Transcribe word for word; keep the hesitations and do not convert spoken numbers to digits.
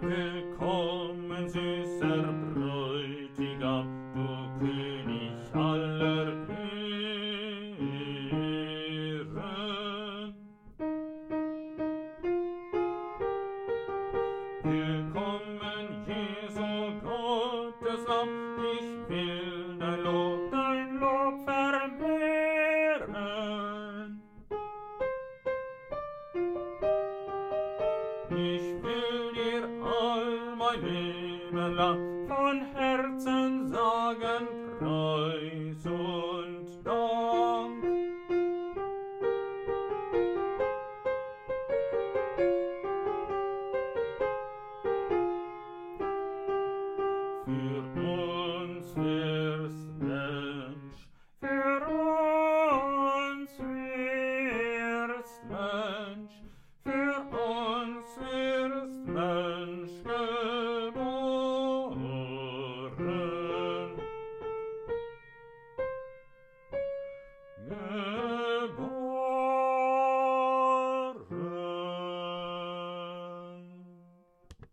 Willkommen, süßer Bräutigam, du König aller Ehren. Willkommen, Jesu Gottes Lamm, ich will dein Lob, dein Lob vermehren. Ich will dir all mein Leben lang